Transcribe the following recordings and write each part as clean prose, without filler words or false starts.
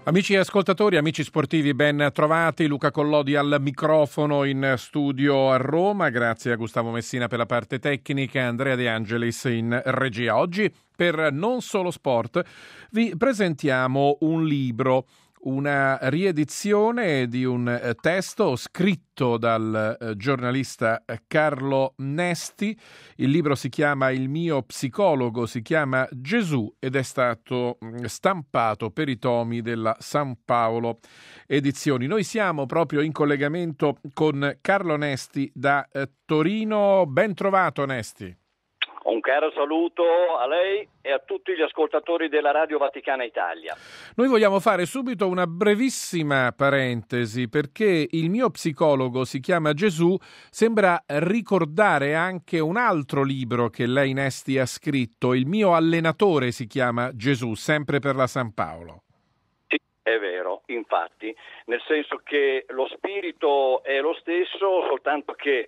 Amici ascoltatori, amici sportivi, ben trovati. Luca Collodi al microfono in studio a Roma. Grazie a Gustavo Messina per la parte tecnica, Andrea De Angelis in regia. Oggi, per Non Solo Sport, vi presentiamo un libro, una riedizione di un testo scritto dal giornalista Carlo Nesti. Il libro si chiama Il mio psicologo, si chiama Gesù ed è stato stampato per i tomi della San Paolo Edizioni. Noi siamo proprio in collegamento con Carlo Nesti da Torino. Ben trovato, Nesti. Un caro saluto a lei e a tutti gli ascoltatori della Radio Vaticana Italia. Noi vogliamo fare subito una brevissima parentesi perché Il mio psicologo si chiama Gesù sembra ricordare anche un altro libro che lei, Nesti, ha scritto. Il mio allenatore si chiama Gesù, sempre per la San Paolo. Sì, è vero, infatti, nel senso che lo spirito è lo stesso, soltanto che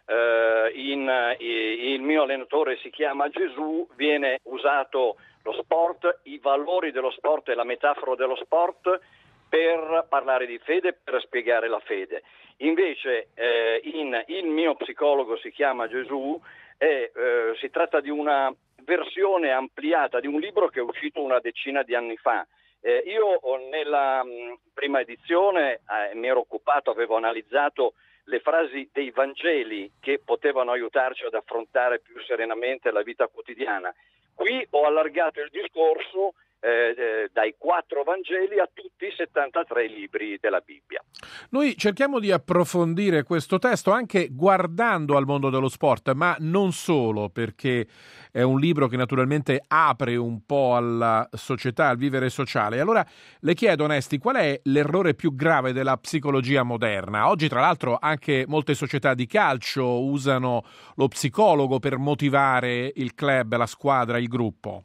il mio allenatore si chiama Gesù, viene usato lo sport, i valori dello sport e la metafora dello sport per parlare di fede, per spiegare la fede. Invece il mio psicologo si chiama Gesù si tratta di una versione ampliata di un libro che è uscito una decina di anni fa. Io nella prima edizione mi ero occupato, avevo analizzato le frasi dei Vangeli che potevano aiutarci ad affrontare più serenamente la vita quotidiana. Qui ho allargato il discorso dai 4 Vangeli a tutti i 73 libri della Bibbia. Noi cerchiamo di approfondire questo testo anche guardando al mondo dello sport, ma non solo, perché è un libro che naturalmente apre un po' alla società, al vivere sociale. Allora le chiedo, Nesti, qual è l'errore più grave della psicologia moderna? Oggi, tra l'altro, anche molte società di calcio usano lo psicologo per motivare il club, la squadra, il gruppo.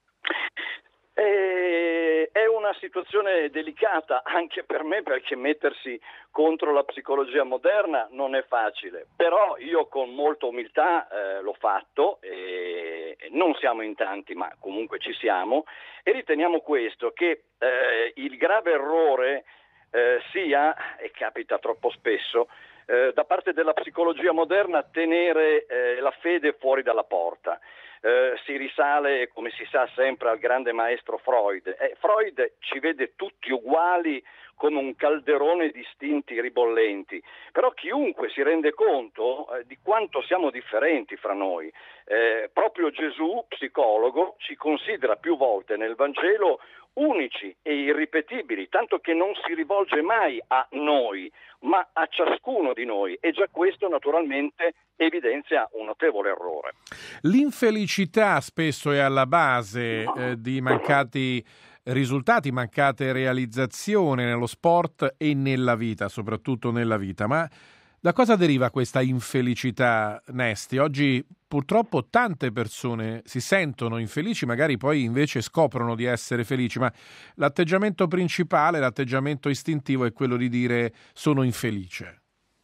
È una situazione delicata anche per me, perché mettersi contro la psicologia moderna non è facile, però io con molta umiltà l'ho fatto, e non siamo in tanti ma comunque ci siamo, e riteniamo questo, che il grave errore sia, e capita troppo spesso, da parte della psicologia moderna tenere la fede fuori dalla porta. Si risale, come si sa, sempre al grande maestro Freud. Freud ci vede tutti uguali come un calderone di istinti ribollenti, però chiunque si rende conto di quanto siamo differenti fra noi. Proprio Gesù, psicologo, ci considera più volte nel Vangelo unici e irripetibili, tanto che non si rivolge mai a noi, ma a ciascuno di noi, e già questo naturalmente evidenzia un notevole errore. L'infelicità spesso è alla base di mancati risultati, mancate realizzazioni nello sport e nella vita, soprattutto nella vita. Ma da cosa deriva questa infelicità, Nesti? Oggi purtroppo tante persone si sentono infelici, magari poi invece scoprono di essere felici, ma l'atteggiamento principale, l'atteggiamento istintivo è quello di dire sono infelice.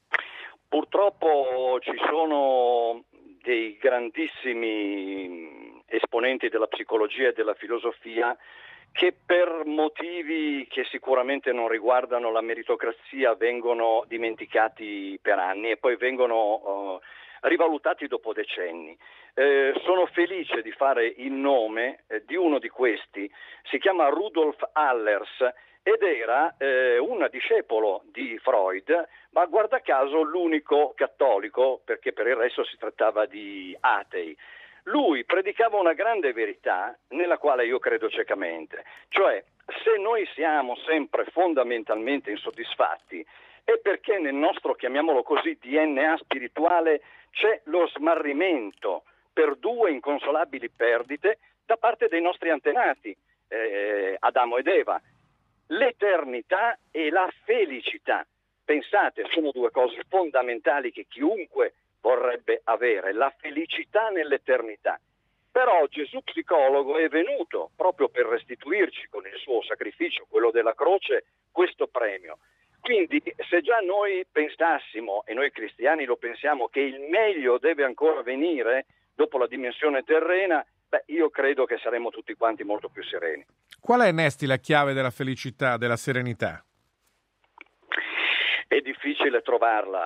Purtroppo ci sono dei grandissimi esponenti della psicologia e della filosofia che per motivi che sicuramente non riguardano la meritocrazia vengono dimenticati per anni e poi vengono rivalutati dopo decenni. Sono felice di fare il nome di uno di questi, si chiama Rudolf Allers ed era un discepolo di Freud, ma guarda caso l'unico cattolico, perché per il resto si trattava di atei. Lui predicava una grande verità nella quale io credo ciecamente, cioè se noi siamo sempre fondamentalmente insoddisfatti è perché nel nostro, chiamiamolo così, DNA spirituale c'è lo smarrimento per 2 inconsolabili perdite da parte dei nostri antenati, Adamo ed Eva, l'eternità e la felicità. Pensate, sono 2 cose fondamentali che chiunque vorrebbe avere, la felicità nell'eternità. Però Gesù psicologo è venuto proprio per restituirci con il suo sacrificio, quello della croce, questo premio. Quindi se già noi pensassimo, e noi cristiani lo pensiamo, che il meglio deve ancora venire dopo la dimensione terrena, io credo che saremmo tutti quanti molto più sereni. Qual è, Nesti, la chiave della felicità, della serenità? È difficile trovarla.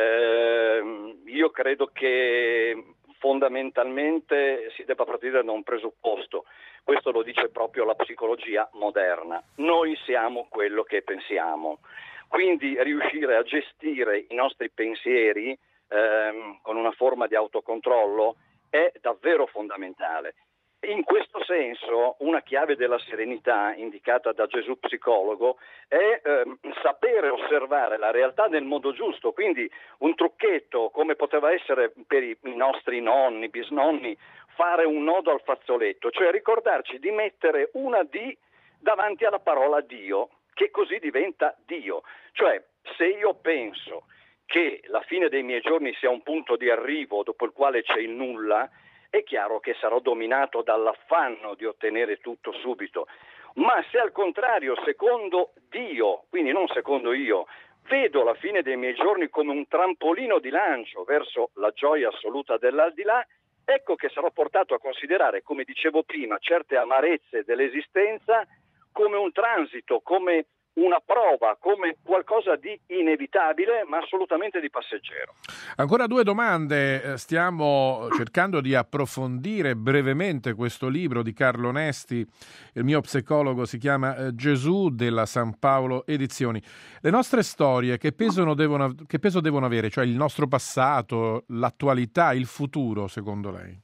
Io credo che fondamentalmente si debba partire da un presupposto. Questo lo dice proprio la psicologia moderna. Noi siamo quello che pensiamo. Quindi riuscire a gestire i nostri pensieri con una forma di autocontrollo è davvero fondamentale. In questo senso, una chiave della serenità indicata da Gesù psicologo è sapere osservare la realtà nel modo giusto, quindi un trucchetto come poteva essere per i nostri nonni, bisnonni, fare un nodo al fazzoletto, cioè ricordarci di mettere una D davanti alla parola Dio, che così diventa Dio. Cioè, se io penso che la fine dei miei giorni sia un punto di arrivo dopo il quale c'è il nulla, è chiaro che sarò dominato dall'affanno di ottenere tutto subito. Ma se al contrario, secondo Dio, quindi non secondo io, vedo la fine dei miei giorni come un trampolino di lancio verso la gioia assoluta dell'aldilà, ecco che sarò portato a considerare, come dicevo prima, certe amarezze dell'esistenza come un transito, come una prova, come qualcosa di inevitabile ma assolutamente di passeggero. Ancora due domande. Stiamo cercando di approfondire brevemente questo libro di Carlo Nesti. Il mio psicologo si chiama Gesù, della San Paolo Edizioni. Le nostre storie che peso devono avere? Cioè il nostro passato, l'attualità, il futuro, secondo lei?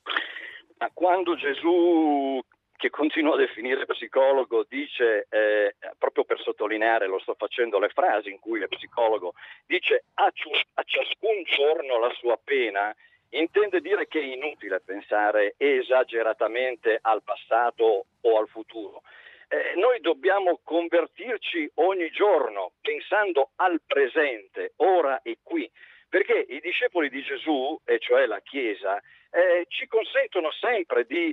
Ma quando Gesù, che continuo a definire psicologo, dice, proprio per sottolineare, lo sto facendo, le frasi in cui è psicologo, dice a ciascun giorno la sua pena, intende dire che è inutile pensare esageratamente al passato o al futuro. Noi dobbiamo convertirci ogni giorno pensando al presente, ora e qui, perché i discepoli di Gesù, e cioè la Chiesa, ci consentono sempre di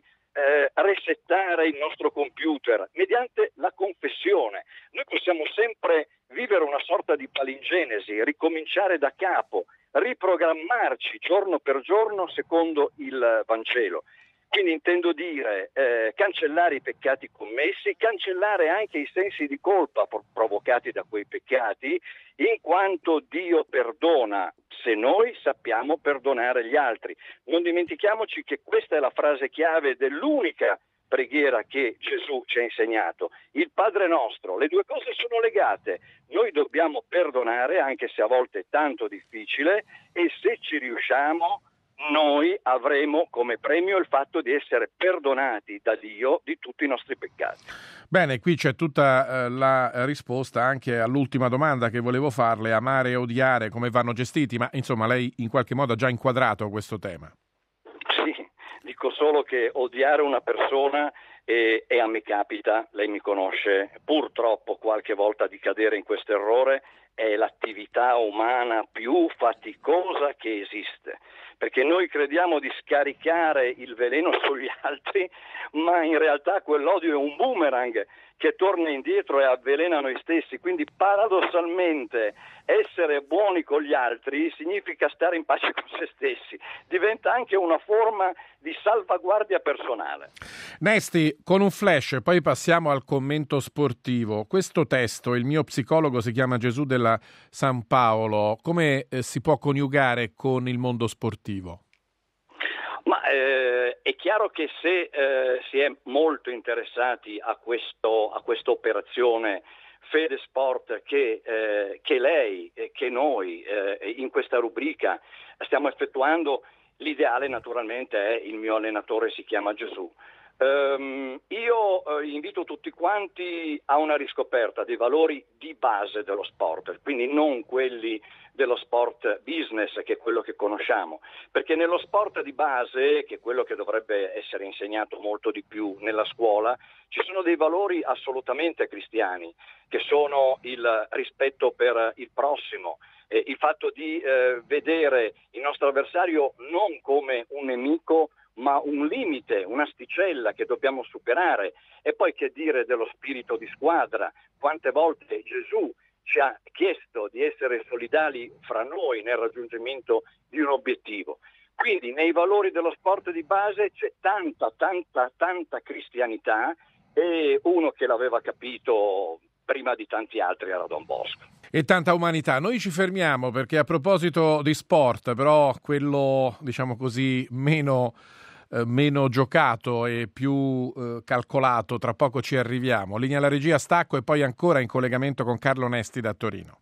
resettare il nostro computer mediante la confessione. Noi possiamo sempre vivere una sorta di palingenesi, ricominciare da capo, riprogrammarci giorno per giorno secondo il Vangelo. Quindi intendo dire cancellare i peccati commessi, cancellare anche i sensi di colpa provocati da quei peccati, in quanto Dio perdona se noi sappiamo perdonare gli altri. Non dimentichiamoci che questa è la frase chiave dell'unica preghiera che Gesù ci ha insegnato, il Padre nostro. Le due cose sono legate. Noi dobbiamo perdonare, anche se a volte è tanto difficile, e se ci riusciamo noi avremo come premio il fatto di essere perdonati da Dio di tutti i nostri peccati. Bene, qui c'è tutta la risposta anche all'ultima domanda che volevo farle: amare e odiare, come vanno gestiti? Ma insomma lei in qualche modo ha già inquadrato questo tema. Sì, dico solo che odiare una persona e a me capita, lei mi conosce, purtroppo qualche volta di cadere in questo errore, è l'attività umana più faticosa che esiste, perché noi crediamo di scaricare il veleno sugli altri, ma in realtà quell'odio è un boomerang che torna indietro e avvelena noi stessi. Quindi paradossalmente essere buoni con gli altri significa stare in pace con se stessi, diventa anche una forma di salvaguardia personale. Nesti, con un flash, poi passiamo al commento sportivo. Questo testo, il mio psicologo si chiama Gesù, della San Paolo, come si può coniugare con il mondo sportivo? Ma è chiaro che se si è molto interessati a questa operazione Fede Sport che lei e che noi in questa rubrica stiamo effettuando, l'ideale naturalmente è il mio allenatore si chiama Gesù. Io invito tutti quanti a una riscoperta dei valori di base dello sport, quindi non quelli dello sport business, che è quello che conosciamo, perché nello sport di base, che è quello che dovrebbe essere insegnato molto di più nella scuola, ci sono dei valori assolutamente cristiani, che sono il rispetto per il prossimo, il fatto di vedere il nostro avversario non come un nemico, ma un limite, un'asticella che dobbiamo superare. E poi che dire dello spirito di squadra? Quante volte Gesù ci ha chiesto di essere solidali fra noi nel raggiungimento di un obiettivo. Quindi nei valori dello sport di base c'è tanta cristianità, e uno che l'aveva capito prima di tanti altri era Don Bosco. E tanta umanità. Noi ci fermiamo perché a proposito di sport, però quello, diciamo così, meno giocato e più calcolato, tra poco ci arriviamo. Linea alla regia, stacco e poi ancora in collegamento con Carlo Nesti da Torino.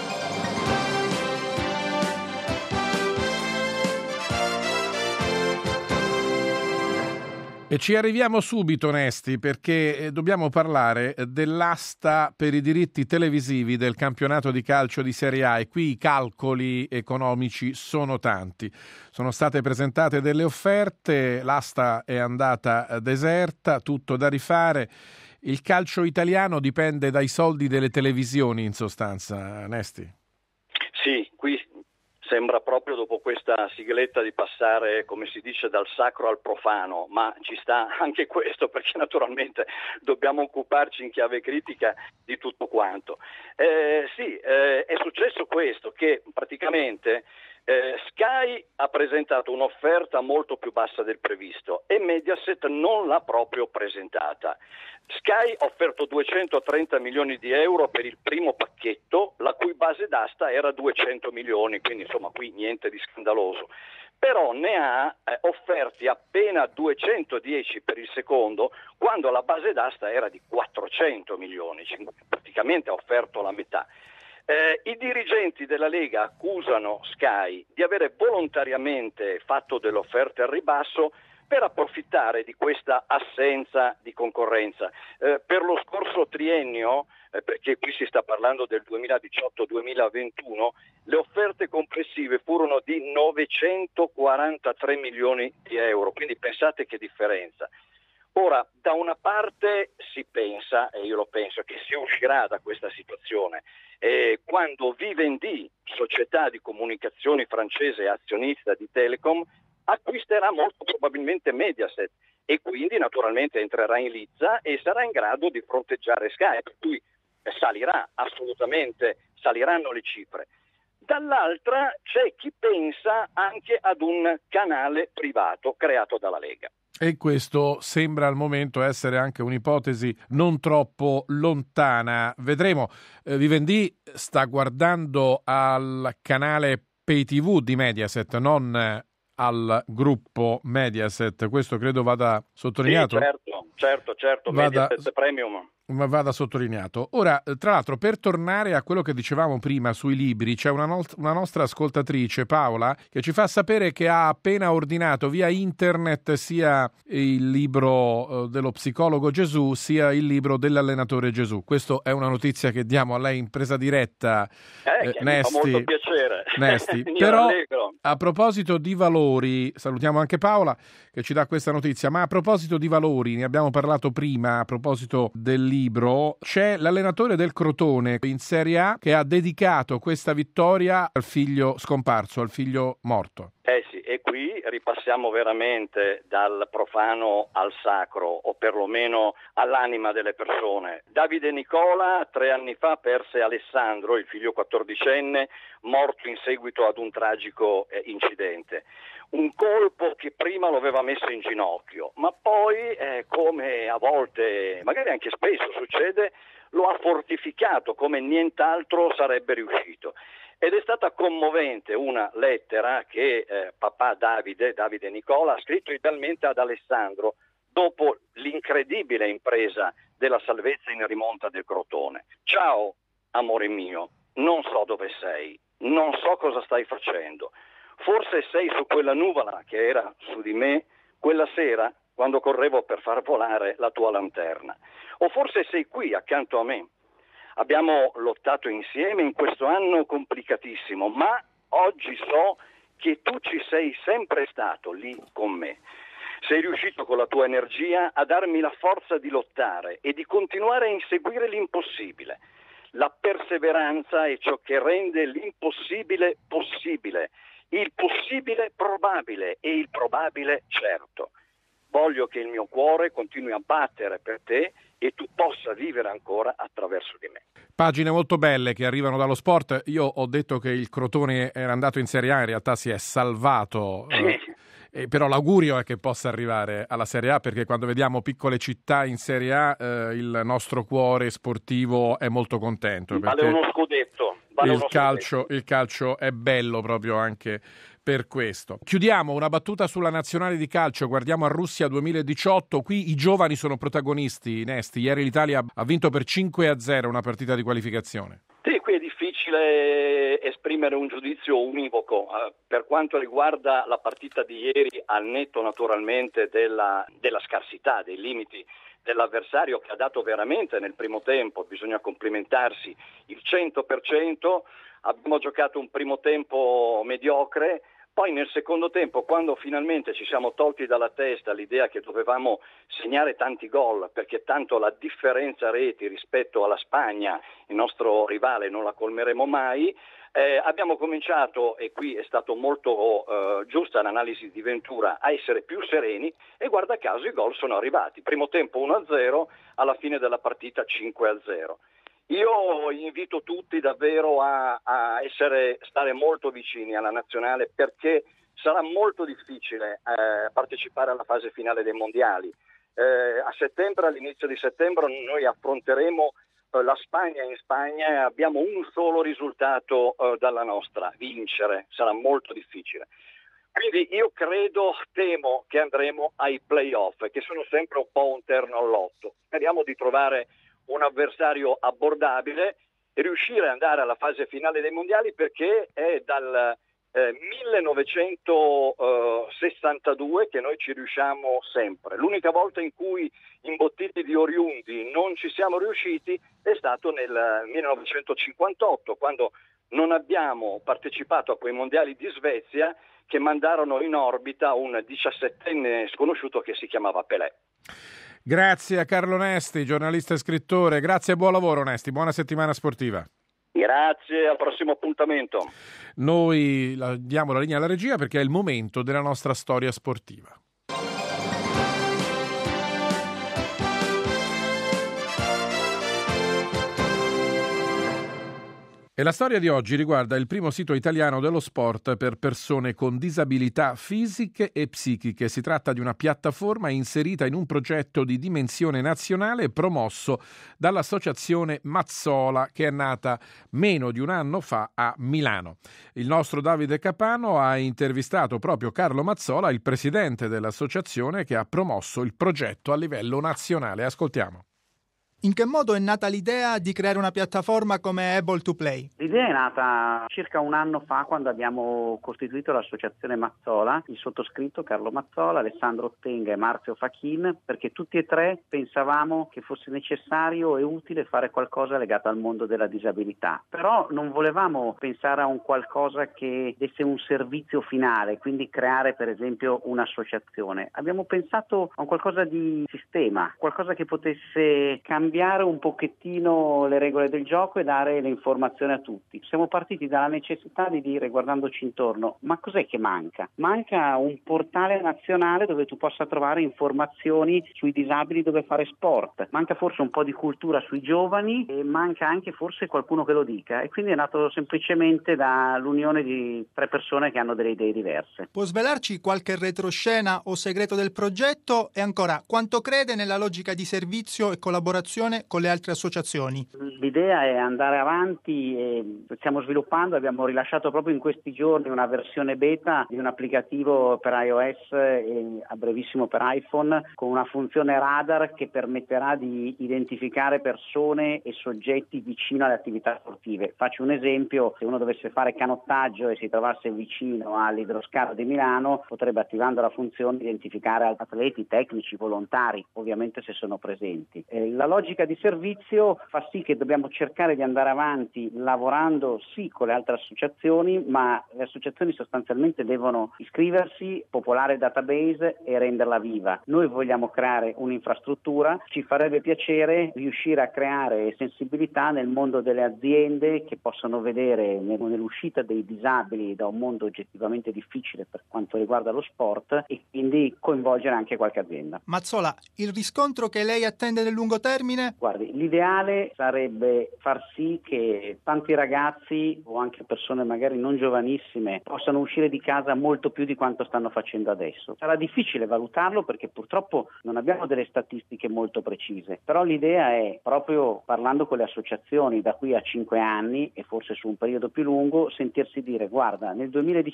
E ci arriviamo subito, Nesti, perché dobbiamo parlare dell'asta per i diritti televisivi del campionato di calcio di Serie A, e qui i calcoli economici sono tanti. Sono state presentate delle offerte, l'asta è andata deserta, tutto da rifare. Il calcio italiano dipende dai soldi delle televisioni, in sostanza, Nesti. Sì, qui sembra proprio dopo questa sigletta di passare, come si dice, dal sacro al profano, ma ci sta anche questo, perché naturalmente dobbiamo occuparci in chiave critica di tutto quanto. È successo questo, che praticamente Sky ha presentato un'offerta molto più bassa del previsto e Mediaset non l'ha proprio presentata. Sky ha offerto 230 milioni di euro per il primo pacchetto, la cui base d'asta era 200 milioni, quindi insomma qui niente di scandaloso. Però ne ha offerti appena 210 per il secondo, quando la base d'asta era di 400 milioni, praticamente ha offerto la metà. I dirigenti della Lega accusano Sky di avere volontariamente fatto delle offerte al ribasso per approfittare di questa assenza di concorrenza. Per lo scorso triennio, perché qui si sta parlando del 2018-2021, le offerte complessive furono di 943 milioni di euro, quindi pensate che differenza. Ora, da una parte si pensa, e io lo penso, che si uscirà da questa situazione quando Vivendi, società di comunicazioni francese e azionista di Telecom, acquisterà molto probabilmente Mediaset e quindi naturalmente entrerà in lizza e sarà in grado di fronteggiare Sky, per cui saliranno le cifre. Dall'altra c'è chi pensa anche ad un canale privato creato dalla Lega. E questo sembra al momento essere anche un'ipotesi non troppo lontana. Vedremo. Vivendi sta guardando al canale Pay TV di Mediaset, non al gruppo Mediaset. Questo credo vada sottolineato. Sì, certo, Mediaset Premium. Ma vada sottolineato. Ora, tra l'altro, per tornare a quello che dicevamo prima sui libri, c'è una nostra ascoltatrice, Paola, che ci fa sapere che ha appena ordinato via internet sia il libro dello psicologo Gesù, sia il libro dell'allenatore Gesù. Questa è una notizia che diamo a lei in presa diretta, che Nesti. Mi fa molto piacere. Nesti. Però, a proposito di valori, salutiamo anche Paola che ci dà questa notizia, ma a proposito di valori, ne abbiamo parlato prima, a proposito del libro, c'è l'allenatore del Crotone in Serie A che ha dedicato questa vittoria al figlio scomparso, al figlio morto. Sì, e qui ripassiamo veramente dal profano al sacro, o perlomeno all'anima delle persone. Davide Nicola 3 anni fa perse Alessandro, il figlio 14enne, morto in seguito ad un tragico incidente. Un colpo che prima lo aveva messo in ginocchio, ma poi, come a volte, magari anche spesso succede, lo ha fortificato come nient'altro sarebbe riuscito. Ed è stata commovente una lettera che papà Davide Nicola ha scritto idealmente ad Alessandro dopo l'incredibile impresa della salvezza in rimonta del Crotone. Ciao, amore mio, non so dove sei, non so cosa stai facendo. Forse sei su quella nuvola che era su di me quella sera quando correvo per far volare la tua lanterna. O forse sei qui accanto a me. Abbiamo lottato insieme in questo anno complicatissimo, ma oggi so che tu ci sei sempre stato lì con me. Sei riuscito con la tua energia a darmi la forza di lottare e di continuare a inseguire l'impossibile. La perseveranza è ciò che rende l'impossibile possibile, il possibile probabile e il probabile certo. voglio che il mio cuore continui a battere per te e tu possa vivere ancora attraverso di me. Pagine molto belle che arrivano dallo sport. Io ho detto che il Crotone era andato in Serie A, in realtà si è salvato, però l'augurio è che possa arrivare alla Serie A, perché quando vediamo piccole città in Serie A il nostro cuore sportivo è molto contento. Vale uno scudetto. Il calcio è bello proprio anche per questo. Chiudiamo una battuta sulla nazionale di calcio, guardiamo a Russia 2018, qui i giovani sono protagonisti, Nesti. Ieri l'Italia ha vinto per 5-0 una partita di qualificazione. Sì, qui è difficile esprimere un giudizio univoco. Per quanto riguarda la partita di ieri, al netto naturalmente della scarsità, dei limiti dell'avversario, che ha dato veramente nel primo tempo, bisogna complimentarsi, il 100%, abbiamo giocato un primo tempo mediocre. Poi nel secondo tempo, quando finalmente ci siamo tolti dalla testa l'idea che dovevamo segnare tanti gol, perché tanto la differenza reti rispetto alla Spagna, il nostro rivale, non la colmeremo mai, abbiamo cominciato, e qui è stato molto giusta l'analisi di Ventura, a essere più sereni e guarda caso i gol sono arrivati. Primo tempo 1-0, alla fine della partita 5-0. Io invito tutti davvero a stare molto vicini alla nazionale, perché sarà molto difficile partecipare alla fase finale dei mondiali. A settembre, all'inizio di settembre, noi affronteremo la Spagna in Spagna e abbiamo un solo risultato dalla nostra: vincere. Sarà molto difficile. Quindi io temo che andremo ai play-off, che sono sempre un po' un terno al lotto. Speriamo di trovare un avversario abbordabile e riuscire ad andare alla fase finale dei mondiali, perché è dal 1962 che noi ci riusciamo sempre. L'unica volta in cui imbottiti di oriundi non ci siamo riusciti è stato nel 1958, quando non abbiamo partecipato a quei mondiali di Svezia che mandarono in orbita un 17enne sconosciuto che si chiamava Pelé. Grazie a Carlo Nesti, giornalista e scrittore. Grazie e buon lavoro, Nesti. Buona settimana sportiva. Grazie, al prossimo appuntamento. Noi diamo la linea alla regia perché è il momento della nostra storia sportiva. E la storia di oggi riguarda il primo sito italiano dello sport per persone con disabilità fisiche e psichiche. Si tratta di una piattaforma inserita in un progetto di dimensione nazionale promosso dall'associazione Mazzola, che è nata meno di un anno fa a Milano. Il nostro Davide Capano ha intervistato proprio Carlo Mazzola, il presidente dell'associazione che ha promosso il progetto a livello nazionale. Ascoltiamo. In che modo è nata l'idea di creare una piattaforma come Able to Play? L'idea è nata circa un anno fa, quando abbiamo costituito l'associazione Mazzola, il sottoscritto Carlo Mazzola, Alessandro Ottenga e Marzio Fachin, perché tutti e tre pensavamo che fosse necessario e utile fare qualcosa legato al mondo della disabilità. Però non volevamo pensare a un qualcosa che desse un servizio finale, quindi creare per esempio un'associazione. Abbiamo pensato a un qualcosa di sistema, qualcosa che potesse cambiare un pochettino le regole del gioco e dare le informazioni a tutti. Siamo partiti dalla necessità di dire, guardandoci intorno, ma cos'è che manca? Manca un portale nazionale dove tu possa trovare informazioni sui disabili, dove fare sport. Manca forse un po' di cultura sui giovani e manca anche forse qualcuno che lo dica, e quindi è nato semplicemente dall'unione di tre persone che hanno delle idee diverse. Può svelarci qualche retroscena o segreto del progetto? E ancora, quanto crede nella logica di servizio e collaborazione con le altre associazioni? L'idea è andare avanti e stiamo sviluppando, abbiamo rilasciato proprio in questi giorni una versione beta di un applicativo per iOS e a brevissimo per iPhone, con una funzione radar che permetterà di identificare persone e soggetti vicino alle attività sportive. Faccio un esempio: se uno dovesse fare canottaggio e si trovasse vicino all'idroscalo di Milano, potrebbe, attivando la funzione, identificare atleti, tecnici, volontari, ovviamente se sono presenti. La logica logica di servizio fa sì che dobbiamo cercare di andare avanti lavorando sì con le altre associazioni, ma le associazioni sostanzialmente devono iscriversi, popolare il database e renderla viva. Noi vogliamo creare un'infrastruttura, ci farebbe piacere riuscire a creare sensibilità nel mondo delle aziende che possono vedere nell'uscita dei disabili da un mondo oggettivamente difficile per quanto riguarda lo sport e quindi coinvolgere anche qualche azienda. Mazzola, il riscontro che lei attende nel lungo termine? Guardi, l'ideale sarebbe far sì che tanti ragazzi o anche persone magari non giovanissime possano uscire di casa molto più di quanto stanno facendo adesso. Sarà difficile valutarlo perché purtroppo non abbiamo delle statistiche molto precise, però l'idea è, proprio parlando con le associazioni da qui a 5 anni e forse su un periodo più lungo, sentirsi dire: guarda, nel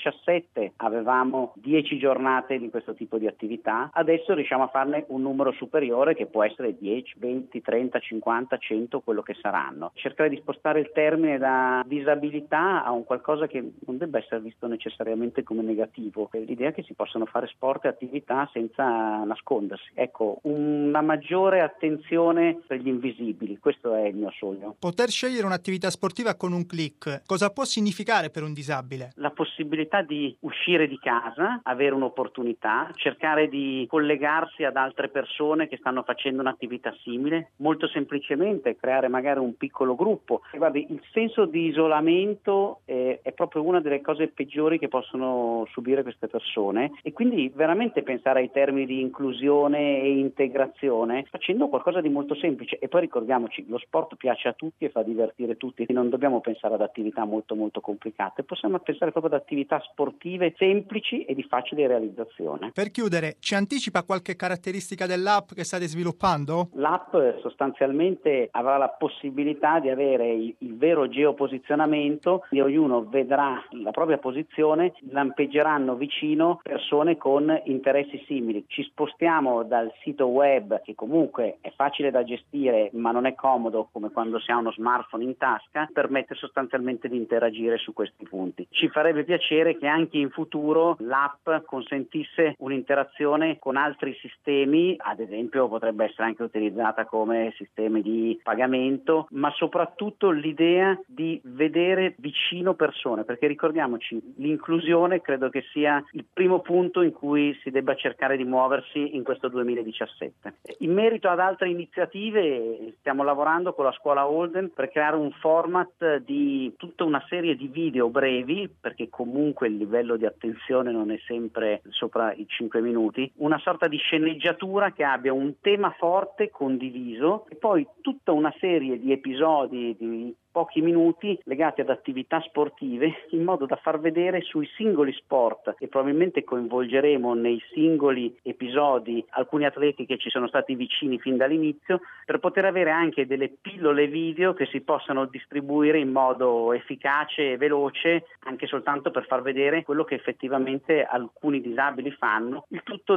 2017 avevamo 10 giornate di questo tipo di attività, adesso riusciamo a farne un numero superiore che può essere 10, 20, 30, 50, 100, quello che saranno. Cercare di spostare il termine da disabilità a un qualcosa che non debba essere visto necessariamente come negativo. L'idea è che si possano fare sport e attività senza nascondersi. Ecco, una maggiore attenzione per gli invisibili, questo è il mio sogno. Poter scegliere un'attività sportiva con un click, cosa può significare per un disabile? La possibilità di uscire di casa, avere un'opportunità, cercare di collegarsi ad altre persone che stanno facendo un'attività simile, molto semplicemente creare magari un piccolo gruppo. Guardi, il senso di isolamento è proprio una delle cose peggiori che possono subire queste persone e quindi veramente pensare ai termini di inclusione e integrazione facendo qualcosa di molto semplice. E poi ricordiamoci, lo sport piace a tutti e fa divertire tutti, non dobbiamo pensare ad attività molto molto complicate, possiamo pensare proprio ad attività sportive semplici e di facile realizzazione. Per chiudere, ci anticipa qualche caratteristica dell'app che state sviluppando? L'app sostanzialmente avrà la possibilità di avere il vero geoposizionamento e ognuno vedrà la propria posizione, lampeggeranno vicino persone con interessi simili. Ci spostiamo dal sito web, che comunque è facile da gestire ma non è comodo come quando si ha uno smartphone in tasca, permette sostanzialmente di interagire su questi punti. Ci farebbe piacere che anche in futuro l'app consentisse un'interazione con altri sistemi, ad esempio potrebbe essere anche utilizzata come sistemi di pagamento, ma soprattutto l'idea di vedere vicino persone, perché ricordiamoci, l'inclusione credo che sia il primo punto in cui si debba cercare di muoversi in questo 2017. In merito ad altre iniziative stiamo lavorando con la scuola Holden per creare un format di tutta una serie di video brevi, perché comunque il livello di attenzione non è sempre sopra i 5 minuti, una sorta di sceneggiatura che abbia un tema forte condiviso e poi tutta una serie di episodi di pochi minuti legati ad attività sportive, in modo da far vedere sui singoli sport, e probabilmente coinvolgeremo nei singoli episodi alcuni atleti che ci sono stati vicini fin dall'inizio, per poter avere anche delle pillole video che si possano distribuire in modo efficace e veloce, anche soltanto per far vedere quello che effettivamente alcuni disabili fanno, il tutto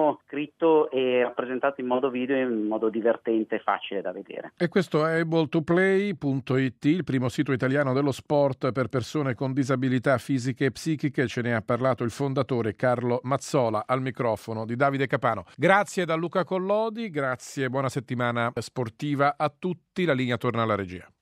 scritto e rappresentato in modo video, in modo divertente e facile da vedere. E questo è able2play.it, il primo sito italiano dello sport per persone con disabilità fisiche e psichiche. Ce ne ha parlato il fondatore Carlo Mazzola al microfono di Davide Capano. Grazie da Luca Collodi, grazie, buona settimana sportiva a tutti. La linea torna alla regia.